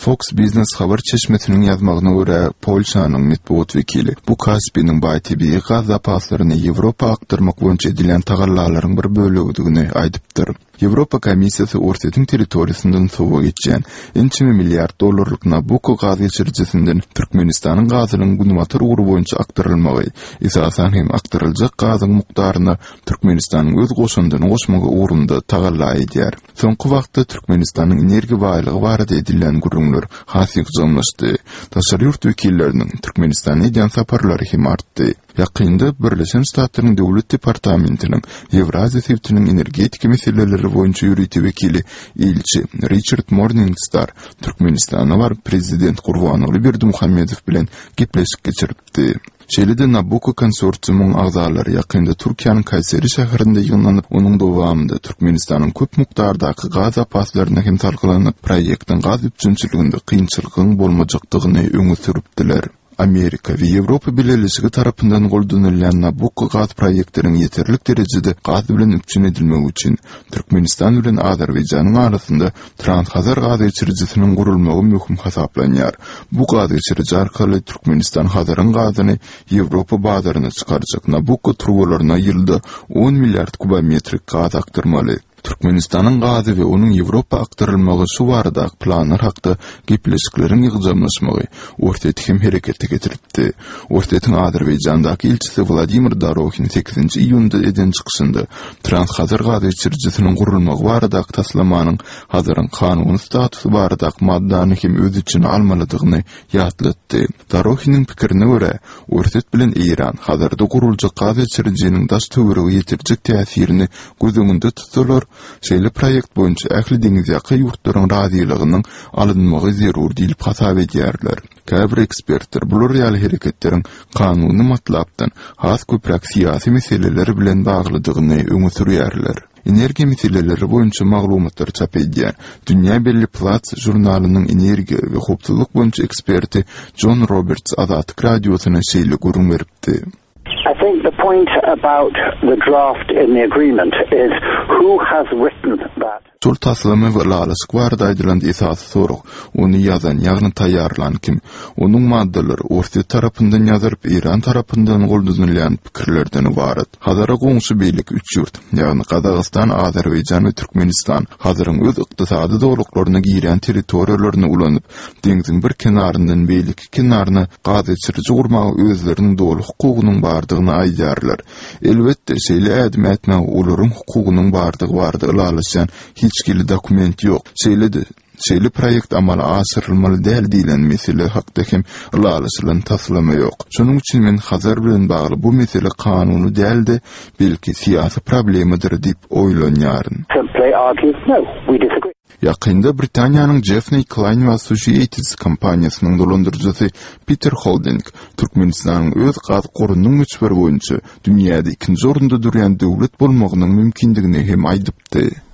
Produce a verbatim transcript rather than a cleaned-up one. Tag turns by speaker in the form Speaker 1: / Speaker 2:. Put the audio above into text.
Speaker 1: Fox Business haber çeşmesinin yazmagyna görä Polşanyň metbuat wekili bu Kaspiýanyň baý tebii gaz zapaslaryny Ýewropa aktyrmak boýunça edilen tagallalaryň bir bölegini aýdypdyr. Ýewropa Komissiýasy Orsetň territoriýasyndan sowa geçen iki milliard dollarlyk Nabucco gaz geçirjisinden Türkmenistanyň gazynyň gündämler ugury boýunça aktyrylmagy, esasan hem aktyryljak gazyň mukdaryny Türkmenistanyň öz goşundyny goşmagy ugrunda tagalla edýär. Soňky wagtda Türkmenistanyň energi baýlygy barada edilen gurulmalar hasy ýygymlaşdy. Taşary ýurt wekilleriniň Türkmenistana edýän saparlary hem artdy. Ýakynda Birleşen Ştatlaryň Döwlet Departamentiniň Ewraziýa sebitiniň energetika meseleleri boýunça ýürüýti wekili elçi Richard Morningstar Türkmenistana bar prezident Gurbanoğlu Berdimuhammedow bilen gepleşik geçiripdi. Şeýle-de Nabucco konsorsiumynyň agzalary ýakynda Türkiýanyň Kayseri şäherinde ýygnanyp, onuň dowamında Türkmenistanyň köp mukdardaky gaz zapaslaryna hem talgylanyp, proýektiň gaz üçinçiliginde kynçylygyň bolmajakdygyny öňe süripdiler. Amerika ve Ýewropa Birleşigi tarapyndan goldanylýan Nabucco gaz proýektiniň ýeterlik derejede gaz bilen üçin edilmegi üçin Türkmenistan bilen Azerbaýjanyň arasynda transhazar gaz geçirjisiniň gurulmagy möhüm hasaplanýar. Bu gaz geçirji arkaly Türkmenistan hazaryň gazyny Ýewropa bazaryna çykarjak. Nabucco trubalaryna ýylda on milliard kubometrik gaz aktyrmaly. Türkmenistanyň gazy we onuň Ýewropa aktyrylmagy şu barada planlar hakda gepleşikleriň ýygymlaşmagy ortaty hem hereketde getiripdi. Ortatyň Azerbaýjandaky elçisi Vladimir Darokhin sekizinji iýunda eden çykyşynda transhazar gaz geçirjisiniň gurulmagy barada taslamanyň hazaryň kanuny statusy barada maddany hem öz üçin almalydygyny ýatlatdy. Darokhiniň pikirine görä, ortat bilen Iran hazarda guruljak gaz geçirjisiniň daş töweregi ýetirjek täsirini göz öňünde tutsalar, şeýle proýekt boýunça ähli deňiz ýaky ýurtlaryň razylygynyň alynmagy zerur diýip hasap edýärler. Käbir ekspertler bu real hereketleriň kanuny matlapdan has köprak syýasy meseleleri bilen baglydygyny öňe sürýärler. Energia meseleleri boýunça maglumatlar çap edýän Dünýä Belli Plats jurnalynyň energiýa we hopsuzlyk boýunça eksperti John Roberts Azatlyk radiosyna şeýle görüň beripdi.
Speaker 2: I think the point about the draft in the agreement is who has written that.
Speaker 1: Şol taslamy we lalasyk barada aýdylan esas sorag, onu ýazan ýagny taýýarlan kim? Onuň maddalary Orta tarapyndan ýazyryp, Iran tarapyndan goldanylýan pikirlerden ibaret. Hazara goňşy beýlik üç ýurt, ýagny Kazakystan, Azerbaýjan we Türkmenistan hazaryň öz ykdysady dogruklaryna giren territoriýalaryny ulanyp, deňiziň bir kenaryndan beýlik kenaryna gaz geçirji gurmagy özleriniň dogry hukugynyň bardygyny aýdýarlar. Elbetde şeýle ädim etmäge olaryň hukugynyň bardygy bardy ulalaşan hiç gili dokument yok. Şeýle-de şeýle proýekt amala aşyrylmaly däl diýilen mesele hakda hem ulalaşylan taslama yok. Şonuň üçin men hazar bilen bagly bu mesele kanuny däl-de belki syýasy problemidir diýip oýlanýaryn. Ýakynda Britaniýanyň Jeffrey Klein Associates kompaniýasynyň dolandyrjysy Peter Holding Türkmenistanyň öz gaz gorunyň müçber boýunça dünýäde ikinji orunda durýan döwlet bolmagynyň mümkindigini hem aýdypdy.